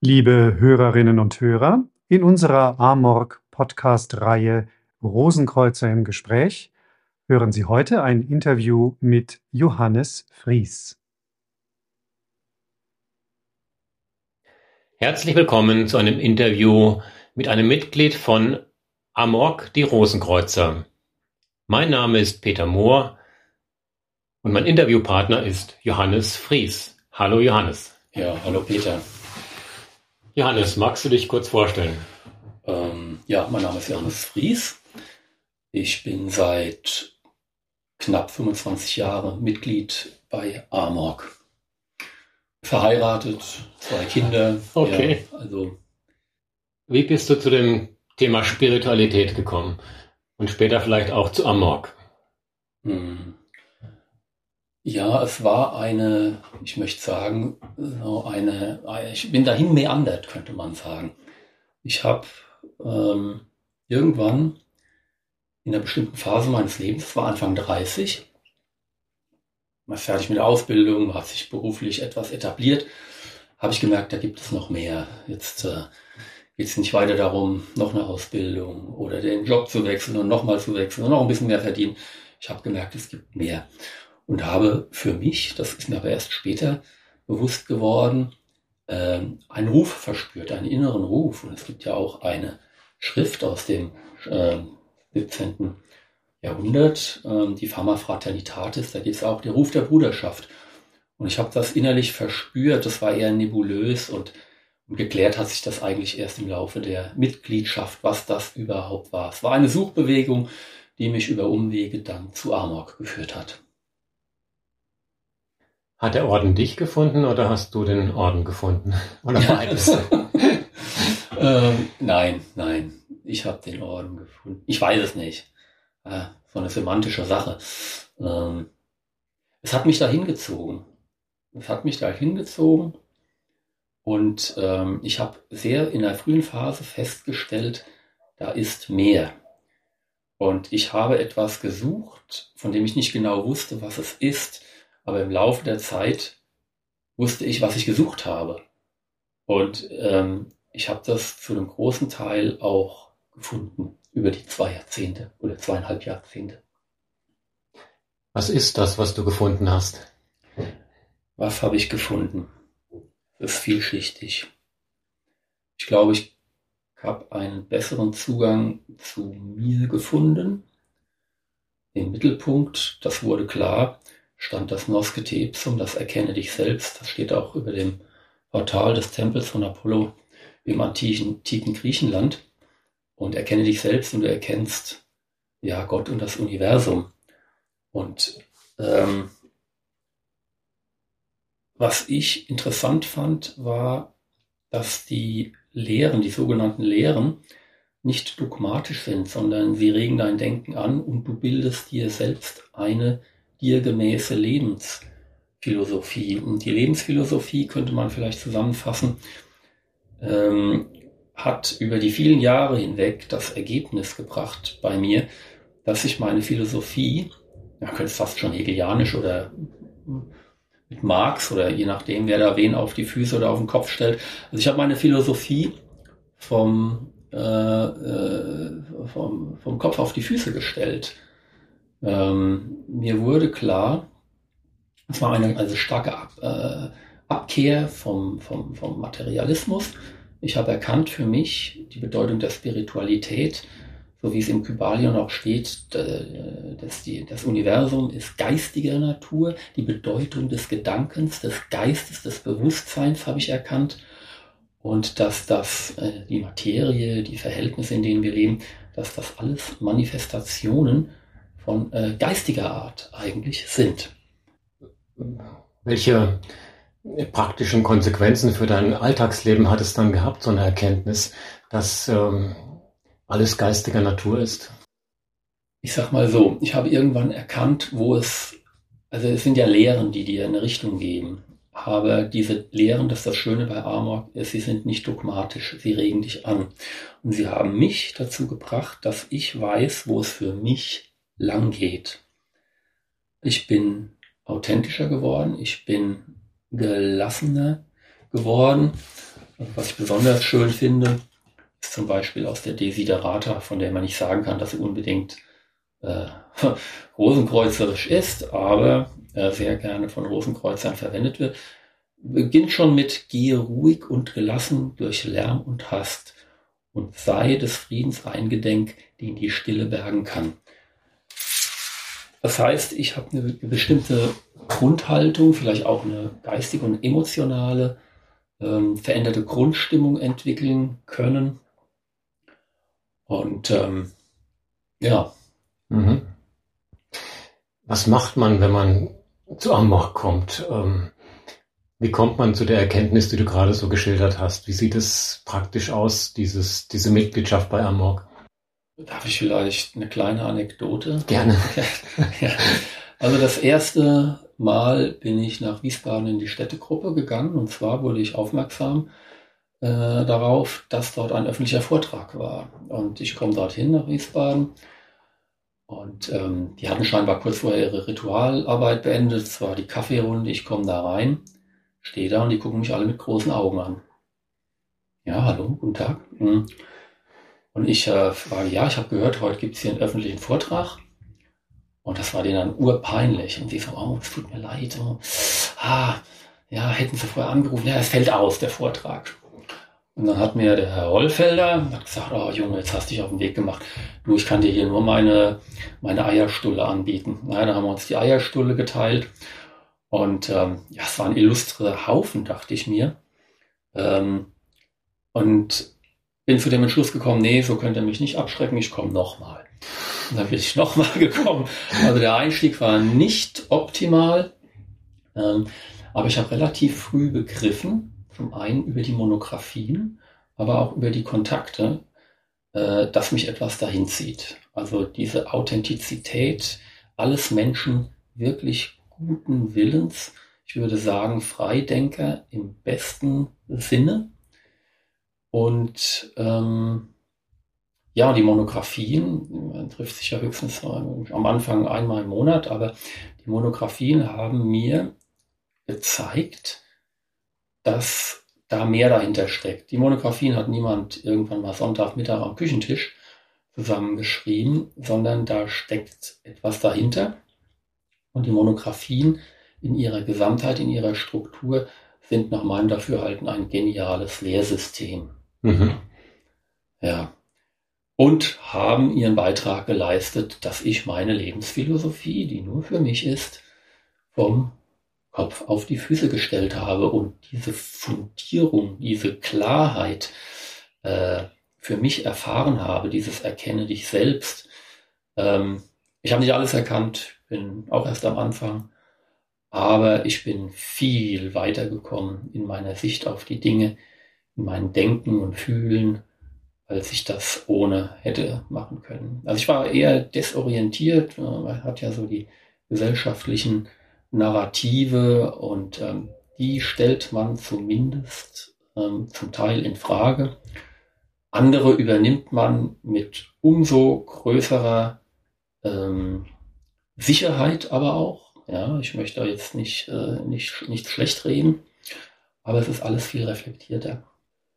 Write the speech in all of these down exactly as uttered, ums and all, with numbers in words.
Liebe Hörerinnen und Hörer, in unserer Amorg-Podcast-Reihe Rosenkreuzer im Gespräch hören Sie heute ein Interview mit Johannes Fries. Herzlich willkommen zu einem Interview mit einem Mitglied von Amorg, die Rosenkreuzer. Mein Name ist Peter Mohr und mein Interviewpartner ist Johannes Fries. Hallo Johannes. Ja, hallo Peter. Johannes, magst du dich kurz vorstellen? Ähm, ja, mein Name ist Johannes Fries. Ich bin seit knapp fünfundzwanzig Jahren Mitglied bei Amorg. Verheiratet, zwei Kinder. Okay. Ja, also. Wie bist du zu dem Thema Spiritualität gekommen? Und später vielleicht auch zu Amorg? Hm. Ja, es war eine, ich möchte sagen, so eine, ich bin dahin meandert, könnte man sagen. Ich habe ähm, irgendwann in einer bestimmten Phase meines Lebens, das war Anfang dreißig, mal fertig mit der Ausbildung, hat sich beruflich etwas etabliert, habe ich gemerkt, da gibt es noch mehr. Jetzt äh, geht es nicht weiter darum, noch eine Ausbildung oder den Job zu wechseln und nochmal zu wechseln und noch ein bisschen mehr verdienen. Ich habe gemerkt, es gibt mehr. Und habe für mich, das ist mir aber erst später bewusst geworden, äh, einen Ruf verspürt, einen inneren Ruf. Und es gibt ja auch eine Schrift aus dem äh, siebzehnten. Jahrhundert, äh, die Fama Fraternitatis, da geht es auch, der Ruf der Bruderschaft. Und ich habe das innerlich verspürt, das war eher nebulös und, und geklärt hat sich das eigentlich erst im Laufe der Mitgliedschaft, was das überhaupt war. Es war eine Suchbewegung, die mich über Umwege dann zu Amorg geführt hat. Hat der Orden dich gefunden oder hast du den Orden gefunden? Oder beides? ähm, nein, nein, ich habe den Orden gefunden. Ich weiß es nicht. Äh, so eine semantische Sache. Ähm, es hat mich da hingezogen. Es hat mich da hingezogen und ähm, ich habe sehr in der frühen Phase festgestellt, da ist mehr. Und ich habe etwas gesucht, von dem ich nicht genau wusste, was es ist. Aber im Laufe der Zeit wusste ich, was ich gesucht habe. Und ähm, ich habe das zu einem großen Teil auch gefunden über die zwei Jahrzehnte oder zweieinhalb Jahrzehnte. Was ist das, was du gefunden hast? Was habe ich gefunden? Das ist vielschichtig. Ich glaube, ich habe einen besseren Zugang zu mir gefunden. Im Mittelpunkt, das wurde klar, stand das Nosce te ipsum, das Erkenne dich selbst. Das steht auch über dem Portal des Tempels von Apollo im antiken, antiken Griechenland. Und erkenne dich selbst und du erkennst ja Gott und das Universum. Und ähm, was ich interessant fand, war, dass die Lehren, die sogenannten Lehren, nicht dogmatisch sind, sondern sie regen dein Denken an und du bildest dir selbst eine dir gemäße Lebensphilosophie. Und die Lebensphilosophie könnte man vielleicht zusammenfassen, ähm, hat über die vielen Jahre hinweg das Ergebnis gebracht bei mir, dass ich meine Philosophie, man könnte es fast schon hegelianisch oder mit Marx oder je nachdem, wer da wen auf die Füße oder auf den Kopf stellt. Also ich habe meine Philosophie vom, äh, äh, vom, vom Kopf auf die Füße gestellt. Ähm, mir wurde klar, es war eine also starke Ab, äh, Abkehr vom, vom, vom Materialismus. Ich habe erkannt für mich die Bedeutung der Spiritualität, so wie es im Kybalion auch steht, dass die, das Universum ist geistiger Natur, die Bedeutung des Gedankens, des Geistes, des Bewusstseins habe ich erkannt und dass das, die Materie, die Verhältnisse, in denen wir leben, dass das alles Manifestationen von geistiger Art eigentlich sind. Welche praktischen Konsequenzen für dein Alltagsleben hat es dann gehabt, so eine Erkenntnis, dass ähm, alles geistiger Natur ist? Ich sag mal so, ich habe irgendwann erkannt, wo es, also es sind ja Lehren, die dir eine Richtung geben, aber diese Lehren, das ist das Schöne bei Amorg, ist, sie sind nicht dogmatisch, sie regen dich an. Und sie haben mich dazu gebracht, dass ich weiß, wo es für mich lang geht. Ich bin authentischer geworden, ich bin gelassener geworden Also was ich besonders schön finde, ist zum Beispiel aus der Desiderata, von der man nicht sagen kann, dass sie unbedingt äh, rosenkreuzerisch ist, aber äh, sehr gerne von Rosenkreuzern verwendet wird. Beginnt schon mit: Gehe ruhig und gelassen durch Lärm und Hast und sei des Friedens eingedenk, den die Stille bergen kann. Das heißt, ich habe eine bestimmte Grundhaltung, vielleicht auch eine geistige und emotionale, ähm, veränderte Grundstimmung entwickeln können. Und ähm, ja. Mhm. Was macht man, wenn man zu Amorc kommt? Ähm, wie kommt man zu der Erkenntnis, die du gerade so geschildert hast? Wie sieht es praktisch aus, dieses, diese Mitgliedschaft bei Amorc? Darf ich vielleicht eine kleine Anekdote? Gerne. Ja. Also das erste Mal bin ich nach Wiesbaden in die Städtegruppe gegangen, und zwar wurde ich aufmerksam äh, darauf, dass dort ein öffentlicher Vortrag war. Und ich komme dorthin nach Wiesbaden. Und ähm, die hatten scheinbar kurz vorher ihre Ritualarbeit beendet. Es war die Kaffeerunde. Ich komme da rein, stehe da und die gucken mich alle mit großen Augen an. Ja, hallo, guten Tag. Und ich äh, frage, ja, ich habe gehört, heute gibt es hier einen öffentlichen Vortrag. Und das war denen dann urpeinlich. Und sie so, oh, es tut mir leid. Oh. Ah, ja, hätten sie vorher angerufen. Ja, es fällt aus, der Vortrag. Und dann hat mir der Herr Hollfelder hat gesagt, oh Junge, jetzt hast du dich auf den Weg gemacht. Du, ich kann dir hier nur meine, meine Eierstulle anbieten. Na, da haben wir uns die Eierstulle geteilt. Und ähm, ja, es war ein illustrer Haufen, dachte ich mir. Ähm, und bin zu dem Entschluss gekommen, nee, so könnt ihr mich nicht abschrecken, ich komme nochmal. Und dann bin ich nochmal gekommen. Also der Einstieg war nicht optimal, ähm, aber ich habe relativ früh begriffen, zum einen über die Monographien, aber auch über die Kontakte, äh, dass mich etwas dahin zieht. Also diese Authentizität, alles Menschen wirklich guten Willens, ich würde sagen Freidenker im besten Sinne. Und ähm, ja, die Monographien, man trifft sich ja höchstens am Anfang einmal im Monat, aber die Monographien haben mir gezeigt, dass da mehr dahinter steckt. Die Monographien hat niemand irgendwann mal Sonntagmittag am Küchentisch zusammengeschrieben, sondern da steckt etwas dahinter. Und die Monographien in ihrer Gesamtheit, in ihrer Struktur sind nach meinem Dafürhalten ein geniales Lehrsystem. Mhm. Ja. Und haben ihren Beitrag geleistet, dass ich meine Lebensphilosophie, die nur für mich ist, vom Kopf auf die Füße gestellt habe und diese Fundierung, diese Klarheit äh, für mich erfahren habe, dieses Erkenne dich selbst. Ähm, ich habe nicht alles erkannt, bin auch erst am Anfang, aber ich bin viel weitergekommen in meiner Sicht auf die Dinge, in meinem Denken und Fühlen, als ich das ohne hätte machen können. Also ich war eher desorientiert, man hat ja so die gesellschaftlichen Narrative und ähm, die stellt man zumindest ähm, zum Teil in Frage. Andere übernimmt man mit umso größerer ähm, Sicherheit aber auch. Ja, ich möchte da jetzt nicht, äh, nicht, nicht schlecht reden, aber es ist alles viel reflektierter.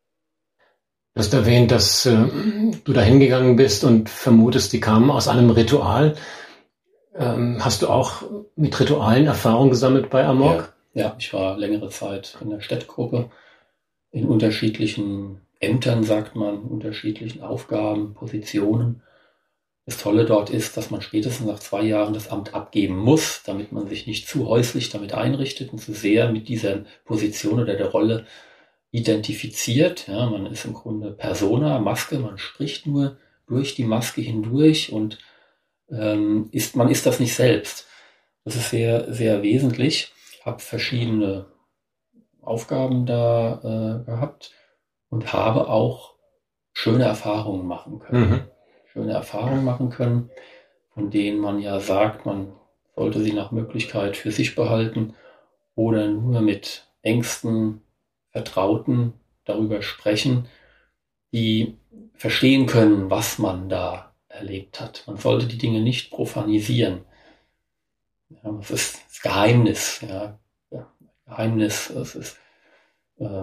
Du hast erwähnt, dass äh, du da hingegangen bist und vermutest, die kamen aus einem Ritual. Ähm, hast du auch mit Ritualen Erfahrung gesammelt bei Amorc? Ja, ja, ich war längere Zeit in der Städtegruppe, in unterschiedlichen Ämtern, sagt man, unterschiedlichen Aufgaben, Positionen. Das Tolle dort ist, dass man spätestens nach zwei Jahren das Amt abgeben muss, damit man sich nicht zu häuslich damit einrichtet und zu sehr mit dieser Position oder der Rolle identifiziert. Ja, man ist im Grunde Persona, Maske, man spricht nur durch die Maske hindurch und ähm, ist, man ist das nicht selbst. Das ist sehr, sehr wesentlich. Ich habe verschiedene Aufgaben da äh, gehabt und habe auch schöne Erfahrungen machen können. Mhm. Schöne Erfahrungen machen können, von denen man ja sagt, man sollte sie nach Möglichkeit für sich behalten oder nur mit engsten Vertrauten darüber sprechen, die verstehen können, was man da erlebt hat. Man sollte die Dinge nicht profanisieren. Ja, das ist das Geheimnis. Ja. Ja, Geheimnis, das ist, ähm,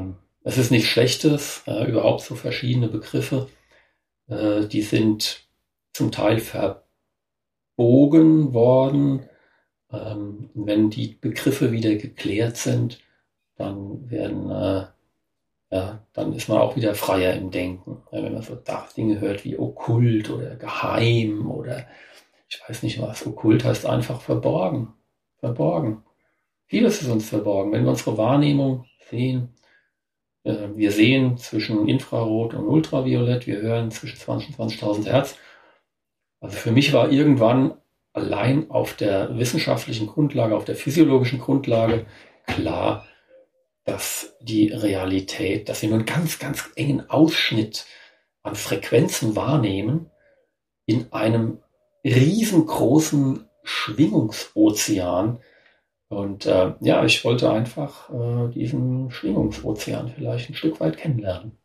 es ist nichts Schlechtes, äh, überhaupt so verschiedene Begriffe, äh, die sind zum Teil verbogen worden. Ähm, wenn die Begriffe wieder geklärt sind, dann werden, äh, ja, dann ist man auch wieder freier im Denken. Ja, wenn man so Dinge hört wie okkult oder geheim oder ich weiß nicht was. Okkult heißt einfach verborgen. Verborgen. Vieles ist uns verborgen. Wenn wir unsere Wahrnehmung sehen, äh, wir sehen zwischen Infrarot und Ultraviolett, wir hören zwischen zwanzig und zwanzigtausend Hertz. Also für mich war irgendwann allein auf der wissenschaftlichen Grundlage, auf der physiologischen Grundlage klar, dass die Realität, dass wir nur einen ganz, ganz engen Ausschnitt an Frequenzen wahrnehmen in einem riesengroßen Schwingungsozean. Und äh, ja, ich wollte einfach äh, diesen Schwingungsozean vielleicht ein Stück weit kennenlernen.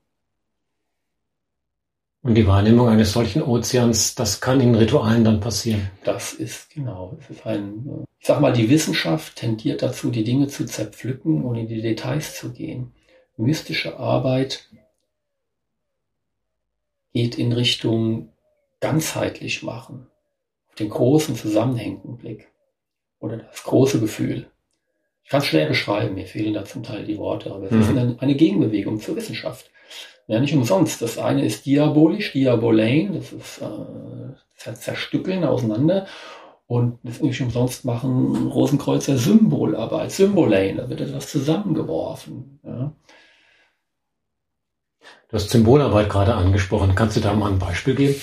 Und die Wahrnehmung eines solchen Ozeans, das kann in Ritualen dann passieren. Das ist genau. Es ist ein, ich sag mal, die Wissenschaft tendiert dazu, die Dinge zu zerpflücken und in die Details zu gehen. Mystische Arbeit geht in Richtung ganzheitlich machen, auf den großen zusammenhängenden Blick oder das große Gefühl. Ich kann es schwer beschreiben, mir fehlen da zum Teil die Worte, aber es mhm. ist eine, eine Gegenbewegung zur Wissenschaft. Ja, nicht umsonst. Das eine ist diabolisch, diabolein, das ist äh, zerstückeln, auseinander. Und das nicht umsonst machen Rosenkreuzer Symbolarbeit, Symbolein, da wird etwas zusammengeworfen. Ja. Du hast Symbolarbeit gerade angesprochen. Kannst du da mal ein Beispiel geben?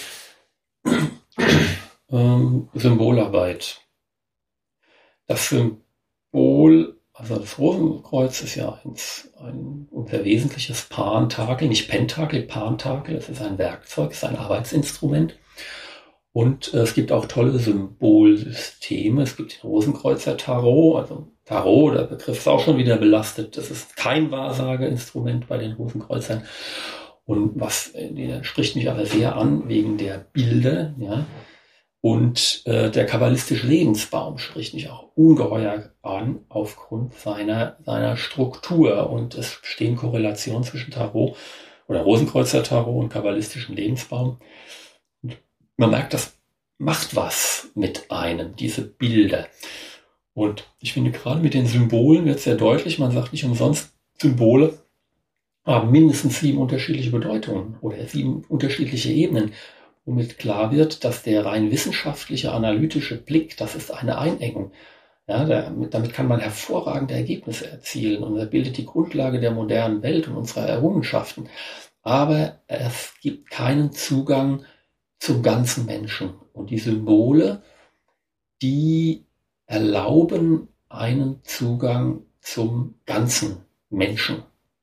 Ähm, Symbolarbeit. Das Symbol, also das Rosenkreuz ist ja ein, ein unser wesentliches Pentakel, nicht Pentakel, Pentakel, das ist ein Werkzeug, das ist ein Arbeitsinstrument. Und äh, es gibt auch tolle Symbolsysteme. Es gibt den Rosenkreuzer Tarot, also Tarot, der Begriff ist auch schon wieder belastet. Das ist kein Wahrsageinstrument bei den Rosenkreuzern. Und was äh, spricht mich aber sehr an wegen der Bilder, ja. Und äh, der kabbalistische Lebensbaum spricht mich auch ungeheuer an aufgrund seiner, seiner Struktur. Und es bestehen Korrelationen zwischen Tarot oder Rosenkreuzer Tarot und kabbalistischem Lebensbaum. Und man merkt, das macht was mit einem, diese Bilder. Und ich finde, gerade mit den Symbolen wird sehr deutlich, man sagt nicht umsonst, Symbole haben mindestens sieben unterschiedliche Bedeutungen oder sieben unterschiedliche Ebenen, womit klar wird, dass der rein wissenschaftliche, analytische Blick, das ist eine Einengung. Ja, damit, damit kann man hervorragende Ergebnisse erzielen und er bildet die Grundlage der modernen Welt und unserer Errungenschaften. Aber es gibt keinen Zugang zum ganzen Menschen. Und die Symbole, die erlauben einen Zugang zum ganzen Menschen.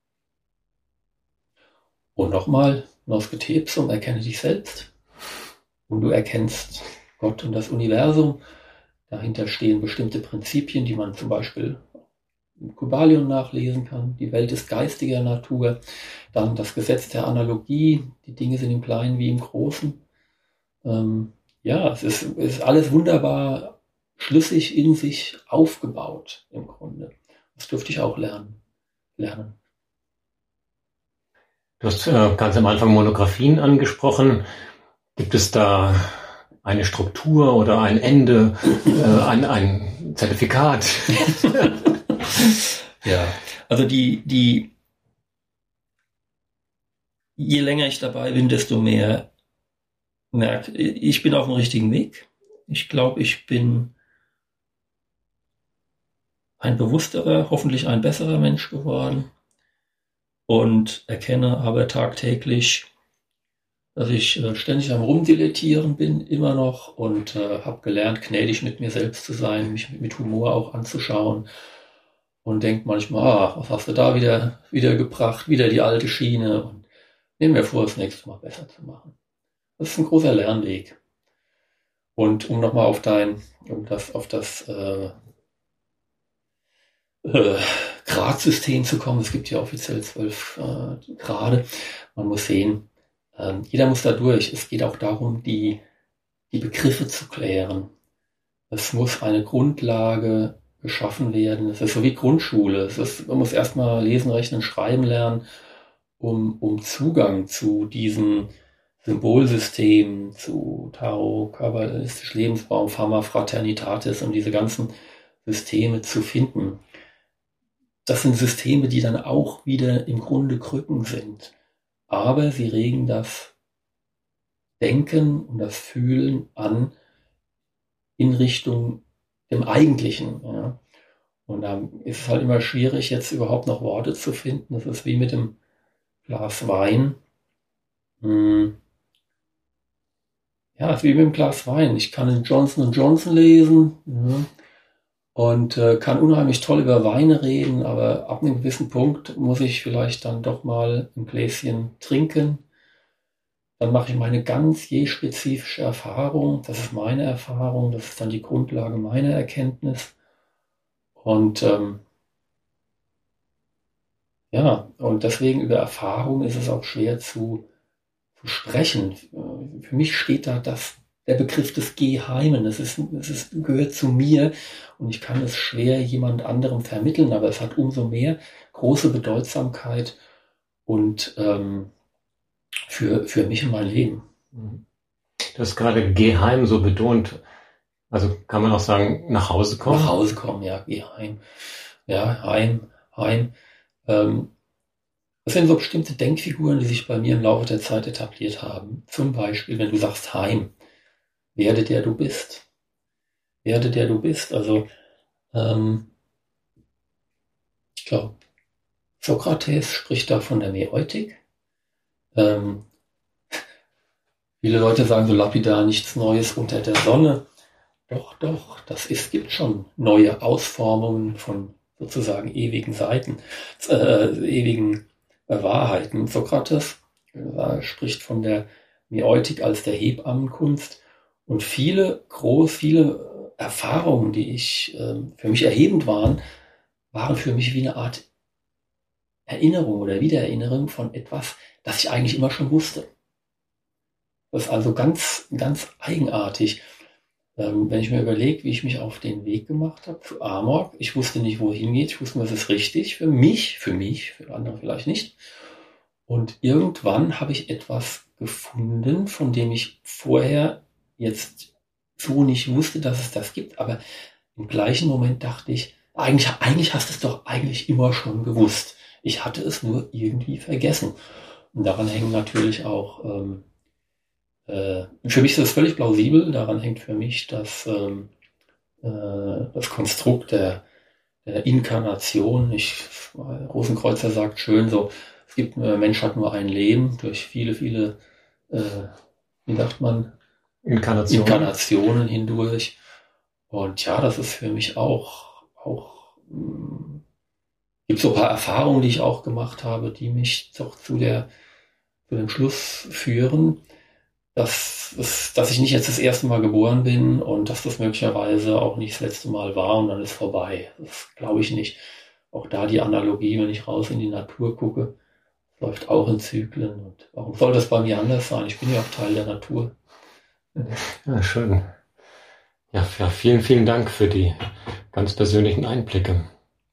Und nochmal, Nosce Tepsum, erkenne dich selbst. Und du erkennst Gott und das Universum. Dahinter stehen bestimmte Prinzipien, die man zum Beispiel im Kybalion nachlesen kann. Die Welt ist geistiger Natur. Dann das Gesetz der Analogie. Die Dinge sind im Kleinen wie im Großen. Ähm, ja, es ist, es ist alles wunderbar schlüssig in sich aufgebaut im Grunde. Das dürfte ich auch lernen. lernen. Du hast äh, ganz am Anfang Monographien angesprochen. Gibt es da eine Struktur oder ein Ende, äh, ein, ein Zertifikat? Ja, also die, die, je länger ich dabei bin, desto mehr merke ich, bin auf dem richtigen Weg. Ich glaube, ich bin ein bewussterer, hoffentlich ein besserer Mensch geworden und erkenne aber tagtäglich, dass ich äh, ständig am Rumdilettieren bin, immer noch, und äh, habe gelernt, gnädig mit mir selbst zu sein, mich mit, mit Humor auch anzuschauen und denke manchmal, ah, was hast du da wieder, wieder gebracht, wieder die alte Schiene, und nehme mir vor, das nächste Mal besser zu machen. Das ist ein großer Lernweg. Und um nochmal auf dein, um das, auf das äh, äh, Gradsystem zu kommen, es gibt ja offiziell zwölf äh, Grade, man muss sehen, äh, jeder muss da durch. Es geht auch darum, die, die Begriffe zu klären. Es muss eine Grundlage geschaffen werden. Es ist so wie Grundschule. Es ist, man muss erstmal lesen, rechnen, schreiben lernen, um, um Zugang zu diesen Symbolsystemen, zu Tarot, kabbalistisch Lebensbaum, Fama Fraternitatis und diese ganzen Systeme zu finden. Das sind Systeme, die dann auch wieder im Grunde Krücken sind. Aber sie regen das Denken und das Fühlen an in Richtung dem Eigentlichen. Ja. Und da ist es halt immer schwierig, jetzt überhaupt noch Worte zu finden. Das ist wie mit dem Glas Wein. Hm. Ja, es ist wie mit dem Glas Wein. Ich kann in Johnson und Johnson lesen, ja, und äh, kann unheimlich toll über Weine reden, aber ab einem gewissen Punkt muss ich vielleicht dann doch mal ein Gläschen trinken. Dann mache ich meine ganz je spezifische Erfahrung. Das ist meine Erfahrung, das ist dann die Grundlage meiner Erkenntnis. Und ähm, ja, und deswegen über Erfahrung ist es auch schwer zu, zu sprechen. Für mich steht da das, der Begriff des Geheimen. Das ist, das ist, gehört zu mir und ich kann es schwer jemand anderem vermitteln, aber es hat umso mehr große Bedeutsamkeit und ähm, für, für mich und mein Leben. Du hast gerade geheim so betont. Also kann man auch sagen, nach Hause kommen? Nach Hause kommen, ja, geheim. Ja, heim, heim. Ähm, das sind so bestimmte Denkfiguren, die sich bei mir im Laufe der Zeit etabliert haben. Zum Beispiel, wenn du sagst Heim, werde der du bist. Werde der du bist. Also, ähm, ich glaube, Sokrates spricht da von der Mäeutik. Ähm, viele Leute sagen so lapidar, nichts Neues unter der Sonne. Doch, doch, das ist, gibt schon neue Ausformungen von sozusagen ewigen Seiten, äh, ewigen äh, Wahrheiten. Sokrates äh, spricht von der Mäeutik als der Hebammenkunst und viele groß, viele Erfahrungen, die ich äh, für mich erhebend waren, waren für mich wie eine Art Erinnerung oder Wiedererinnerung von etwas, das ich eigentlich immer schon wusste. Das ist also ganz, ganz eigenartig. Ähm, wenn ich mir überlege, wie ich mich auf den Weg gemacht habe zu Amorg, ich wusste nicht, wohin geht, ich wusste, was ist richtig für mich, für mich, für andere vielleicht nicht. Und irgendwann habe ich etwas gefunden, von dem ich vorher jetzt so nicht wusste, dass es das gibt, aber im gleichen Moment dachte ich, eigentlich, eigentlich hast du es doch eigentlich immer schon gewusst. Ich hatte es nur irgendwie vergessen. Und daran hängen natürlich auch, ähm, äh, für mich ist das völlig plausibel, daran hängt für mich das, ähm, äh, das Konstrukt der, der Inkarnation. Ich, Rosenkreuzer sagt schön so, es gibt, der Mensch hat nur ein Leben, durch viele, viele, äh, wie sagt man, Inkarnationen. Inkarnationen hindurch. Und ja, das ist für mich auch, auch mh, gibt so ein paar Erfahrungen, die ich auch gemacht habe, die mich doch zu der, zu dem Schluss führen, dass, dass, dass ich nicht jetzt das erste Mal geboren bin und dass das möglicherweise auch nicht das letzte Mal war und dann ist vorbei. Das glaube ich nicht. Auch da die Analogie, wenn ich raus in die Natur gucke, läuft auch in Zyklen. Und warum soll das bei mir anders sein? Ich bin ja auch Teil der Natur. Ja, schön. Ja, ja, vielen, vielen Dank für die ganz persönlichen Einblicke.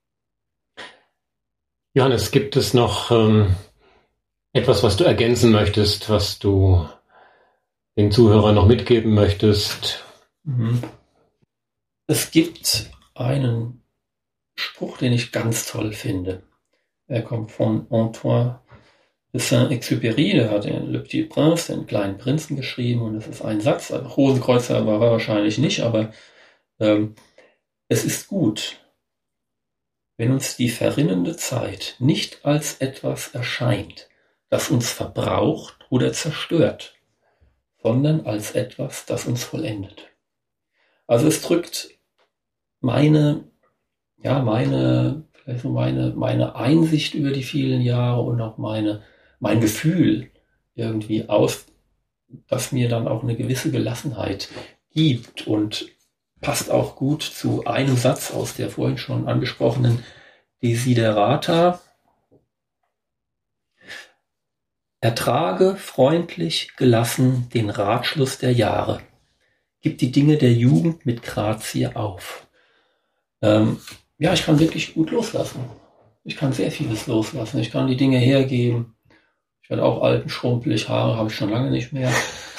Johannes, gibt es noch ähm, etwas, was du ergänzen möchtest, was du den Zuhörern noch mitgeben möchtest? Mhm. Es gibt einen Spruch, den ich ganz toll finde. Er kommt von Antoine de Saint-Exupéry, der hat den Le Petit Prince, den kleinen Prinzen, geschrieben und es ist ein Satz, also Rosenkreuzer war er wahrscheinlich nicht, aber ähm, es ist gut, wenn uns die verrinnende Zeit nicht als etwas erscheint, das uns verbraucht oder zerstört, sondern als etwas, das uns vollendet. Also es drückt meine, ja, meine, vielleicht so meine, meine Einsicht über die vielen Jahre und auch meine, mein Gefühl irgendwie aus, das mir dann auch eine gewisse Gelassenheit gibt und passt auch gut zu einem Satz aus der vorhin schon angesprochenen Desiderata. Ertrage freundlich, gelassen den Ratschluss der Jahre. Gib die Dinge der Jugend mit Grazie auf. Ähm, ja, ich kann wirklich gut loslassen. Ich kann sehr vieles loslassen. Ich kann die Dinge hergeben. Ich werde auch alt und schrumpelig, Haare habe ich schon lange nicht mehr.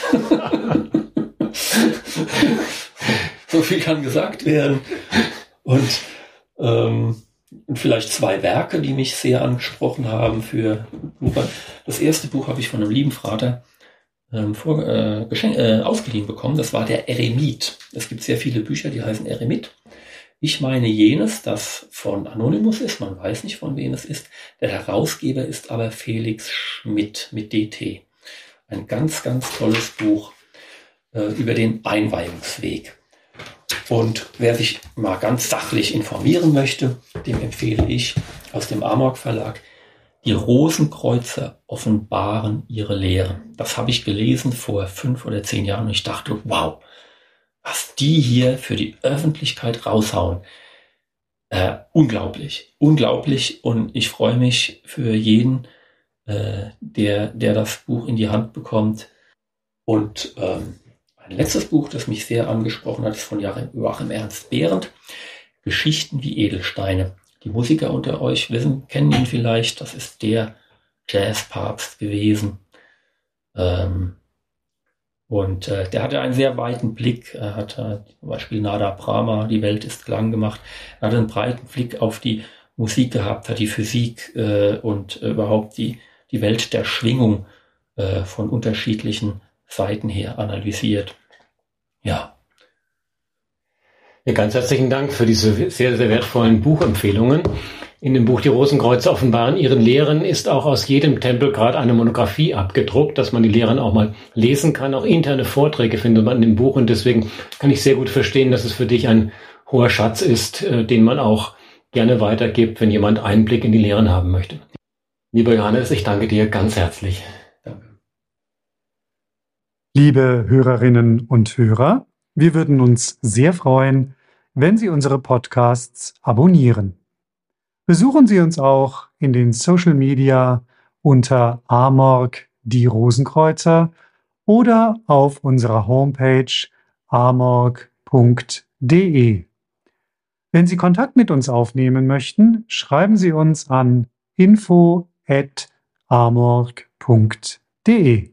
So viel kann gesagt werden. Und, ähm, und vielleicht zwei Werke, die mich sehr angesprochen haben für Buch. Das erste Buch habe ich von einem lieben Vater ähm, vor, äh, geschenk, äh, ausgeliehen bekommen. Das war der Eremit. Es gibt sehr viele Bücher, die heißen Eremit. Ich meine jenes, das von Anonymous ist. Man weiß nicht, von wem es ist. Der Herausgeber ist aber Felix Schmidt mit D T. Ein ganz, ganz tolles Buch äh, über den Einweihungsweg. Und wer sich mal ganz sachlich informieren möchte, dem empfehle ich aus dem Amorg Verlag Die Rosenkreuzer offenbaren ihre Lehren. Das habe ich gelesen vor fünf oder zehn Jahren und ich dachte, wow, was die hier für die Öffentlichkeit raushauen. Äh, unglaublich, unglaublich. Und ich freue mich für jeden, äh, der, der das Buch in die Hand bekommt. Und ähm, ein letztes Buch, das mich sehr angesprochen hat, ist von Joachim Ernst Behrendt. Geschichten wie Edelsteine. Die Musiker unter euch wissen, kennen ihn vielleicht. Das ist der Jazzpapst gewesen. Ähm, und äh, der hatte einen sehr weiten Blick. Er hat äh, zum Beispiel Nada Brahma, Die Welt ist Klang gemacht. Er hat einen breiten Blick auf die Musik gehabt, hat die Physik äh, und äh, überhaupt die, die Welt der Schwingung äh, von unterschiedlichen Seiten her analysiert. Ja. Ja, ganz herzlichen Dank für diese sehr, sehr wertvollen Buchempfehlungen. In dem Buch Die Rosenkreuzer offenbaren ihren Lehren ist auch aus jedem Tempel gerade eine Monographie abgedruckt, dass man die Lehren auch mal lesen kann. Auch interne Vorträge findet man in dem Buch und deswegen kann ich sehr gut verstehen, dass es für dich ein hoher Schatz ist, den man auch gerne weitergibt, wenn jemand Einblick in die Lehren haben möchte. Lieber Johannes, ich danke dir ganz herzlich. Danke. Liebe Hörerinnen und Hörer, wir würden uns sehr freuen, wenn Sie unsere Podcasts abonnieren. Besuchen Sie uns auch in den Social Media unter Amorg die Rosenkreuzer oder auf unserer Homepage amorg punkt de. Wenn Sie Kontakt mit uns aufnehmen möchten, schreiben Sie uns an info at amorg punkt de.